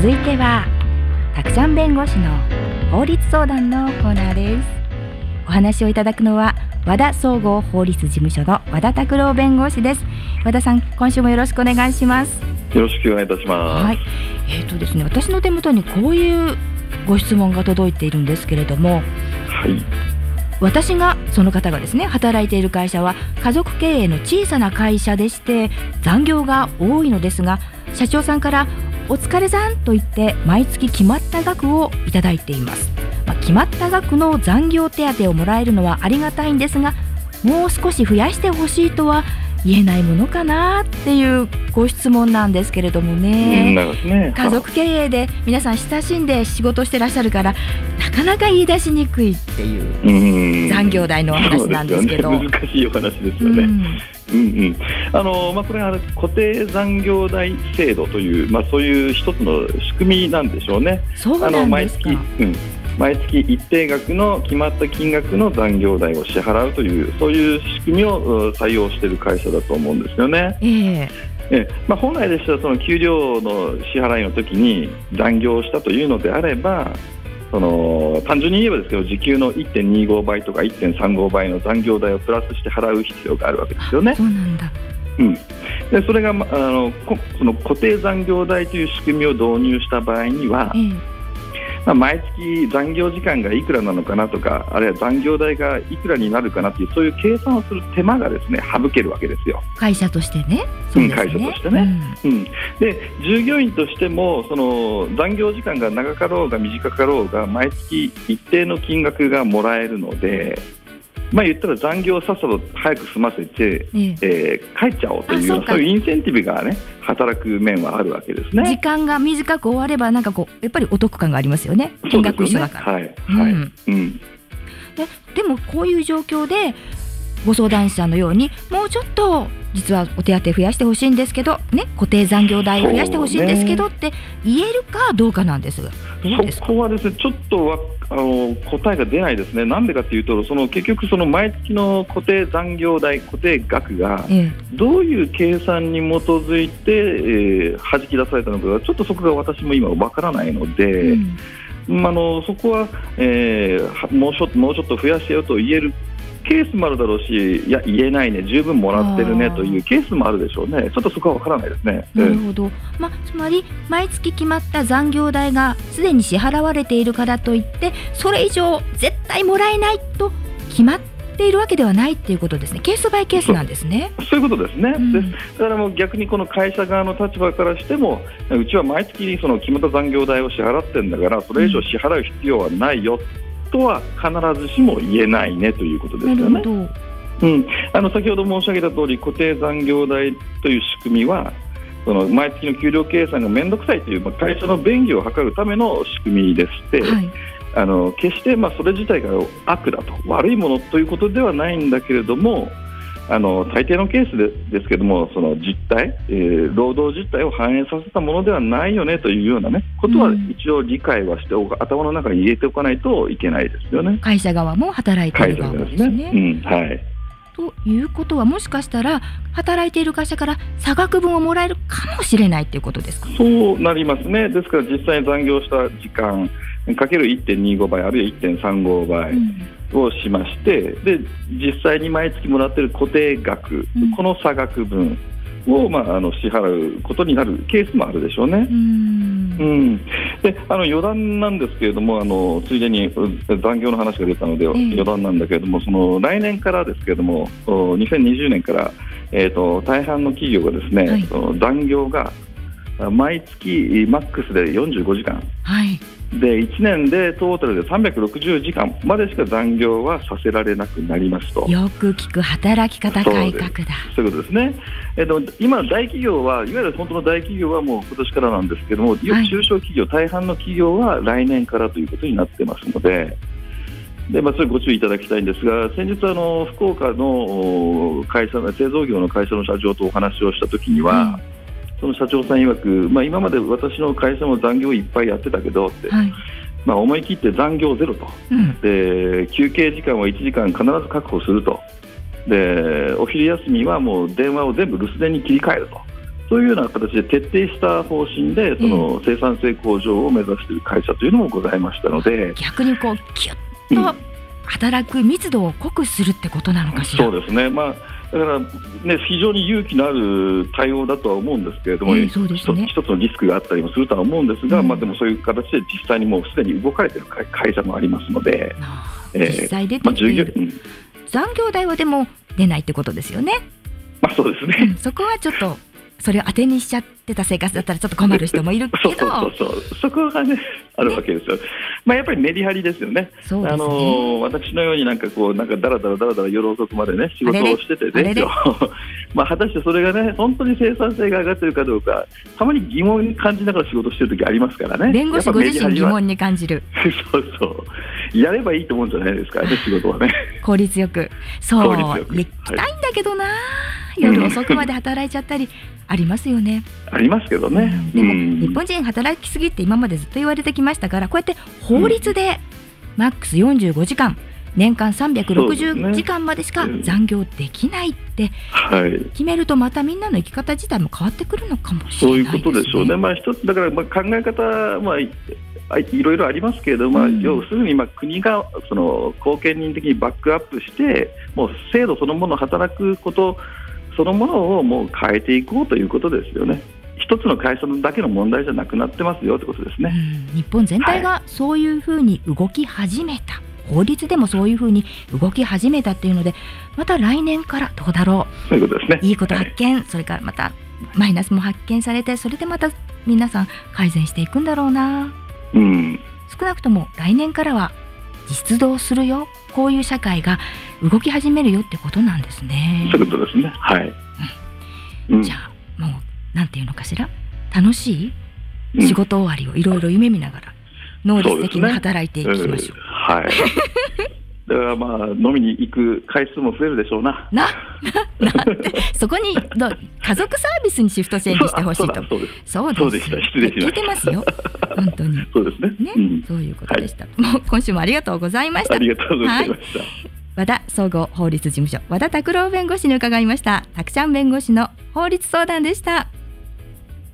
続いてはたくさん弁護士の法律相談のコーナーです。お話をいただくのは和田総合法律事務所の和田拓郎弁護士です。和田さん、今週もよろしくお願いします。 よろしくお願いいたします。 はい、ですね、私の手元にこういうご質問が届いているんですけれども、 はい、 私がその方がですね、働いている会社は家族経営の小さな会社でして残業が多いのですが、社長さんからお疲れさんと言って毎月決まった額をいただいています。決まった額の残業手当をもらえるのはありがたいんですが、もう少し増やしてほしいとは言えないものかなっていうご質問なんですけれどもね。家族経営で皆さん親しんで仕事してらっしゃるからなかなか言い出しにくいっていう残業代のお話なんですけど、 難しいお話ですよね。これは固定残業代制度という、そういう一つの仕組みなんでしょうね。 そうなんですか。 毎月一定額の決まった金額の残業代を支払うという、そういう仕組みを採用している会社だと思うんですよね。本来でしたらその給料の支払いの時に残業したというのであれば、単純に言えばですけど、時給の 1.25 倍とか 1.35 倍の残業代をプラスして払う必要があるわけですよね。 そうなんだ。 でそれが、その固定残業代という仕組みを導入した場合には、毎月残業時間がいくらなのかなとか、あるいは残業代がいくらになるかなという、そういう計算をする手間がですね、省けるわけですよ。 会社としてね。そうですね。 会社としてね。で従業員としてもその残業時間が長かろうが短かろうが毎月一定の金額がもらえるので、言ったら残業をさっさと早く済ませて、帰っちゃおうという、そういうインセンティブがね、働く面はあるわけですね。 時間が短く終わればやっぱりお得感がありますよね。金額一緒だから。でもこういう状況でご相談者のように、もうちょっと実はお手当増やしてほしいんですけどね、固定残業代増やしてほしいんですけどって言えるかどうかなんですが、 そこはですね、ちょっと答えが出ないですね。なんでかというと、結局毎月の固定残業代、固定額がどういう計算に基づいて、弾き出されたのか、ちょっとそこが私も今わからないので、そこは、もうちょっと増やしてよと言えるケースもあるだろうし、いや言えないね、十分もらってるねというケースもあるでしょうね。ちょっとそこはわからないですね。 なるほど。つまり毎月決まった残業代がすでに支払われているからといってそれ以上絶対もらえないと決まっているわけではないっていうことですね。ケースバイケースなんですね。 そういうことですね。だからもう逆にこの会社側の立場からしても、うちは毎月決まった残業代を支払ってるんだから、それ以上支払う必要はないよとは必ずしも言えないねということですよね。先ほど申し上げた通り、固定残業代という仕組みは毎月の給料計算がめんどくさいという、会社の便宜を図るための仕組みでして、決してそれ自体が悪だと、悪いものということではないんだけれども、大抵のケースですけども、その実態、労働実態を反映させたものではないよねというようなことは一応理解はして頭の中に入れておかないといけないですよね。 会社側も働いている側もですね。ということは、もしかしたら働いている会社から差額分をもらえるかもしれないということですか。 そうなりますね。ですから実際に残業した時間かける 1.25 倍あるいは 1.35 倍をしまして、で実際に毎月もらっている固定額、この差額分を、支払うことになるケースもあるでしょうね。で余談なんですけれども、ついでに残業の話が出たので、余談なんだけれども、来年からですけれども、2020年から、大半の企業がですね、残業が毎月マックスで45時間、で1年でトータルで360時間までしか残業はさせられなくなりますと。 よく聞く働き方改革だ。 そういうことですね。今大企業は、いわゆる本当の大企業はもう今年からなんですけども、中小企業、大半の企業は来年からということになってますので、それご注意いただきたいんですが、先日福岡の会社、製造業の会社の社長とお話をしたときには、その社長さん曰く、今まで私の会社も残業いっぱいやってたけどって、思い切って残業ゼロと、で休憩時間は1時間必ず確保すると、でお昼休みはもう電話を全部留守電に切り替えると、 そういうような形で徹底した方針でその生産性向上を目指している会社というのもございましたので、 逆にこうキュッと働く密度を濃くするってことなのかしら。 そうですね、だから、ね、非常に勇気のある対応だとは思うんですけれども、 そうですね、 一つのリスクがあったりもするとは思うんですが、でもそういう形で実際にもうすでに動かれている会社もありますので、 実際出てきている、残業代はでも出ないってことですよね。 そうですね、 そこはちょっとそれを当てにしちゃってた生活だったらちょっと困る人もいるけどそこがねあるわけですよ。やっぱりメリハリですよね。 そうですね、 私のようになんかだらだら夜遅くまでね仕事をしててですよ果たしてそれがね本当に生産性が上がってるかどうか、たまに疑問に感じながら仕事してる時ありますからね。 弁護士ご自身疑問に感じるそうやればいいと思うんじゃないですかね、仕事はね効率よく行きたいんだけどな、夜遅くまで働いちゃったりありますよね。 ありますけどね、 でも日本人働きすぎって今までずっと言われてきましたから、こうやって法律でマックス45時間、年間360時間までしか残業できないって決めると、またみんなの生き方自体も変わってくるのかもしれないですね。 そういうことでしょうね。一つだから考え方、いろいろありますけれども、要するに国がその後見人的にバックアップして、もう制度そのもの、働くことそのものをもう変えていこうということですよね。一つの会社だけの問題じゃなくなってますよということですね。 日本全体がそういうふうに動き始めた、法律でもそういうふうに動き始めたっていうので、また来年からどうだろう、 そういうことですね。 いいこと発見、それからまたマイナスも発見されて、それでまた皆さん改善していくんだろうな。少なくとも来年からは実動するよ、こういう社会が動き始めるよってことなんですね。 そういうことですね。 じゃあもうなんていうのかしら、楽しい仕事終わりをいろいろ夢見ながら能率的に働いていきましょう。 だから飲みに行く回数も増えるでしょうな。 そこに家族サービスにシフトチェンジしてほしいと。そうです。失礼しました。聞いてますよ。本当に。 そうですね。 そういうことでした。もう今週もありがとうございました。 ありがとうございました。 和田総合法律事務所和田拓郎弁護士に伺いました。たくちゃん弁護士の法律相談でした。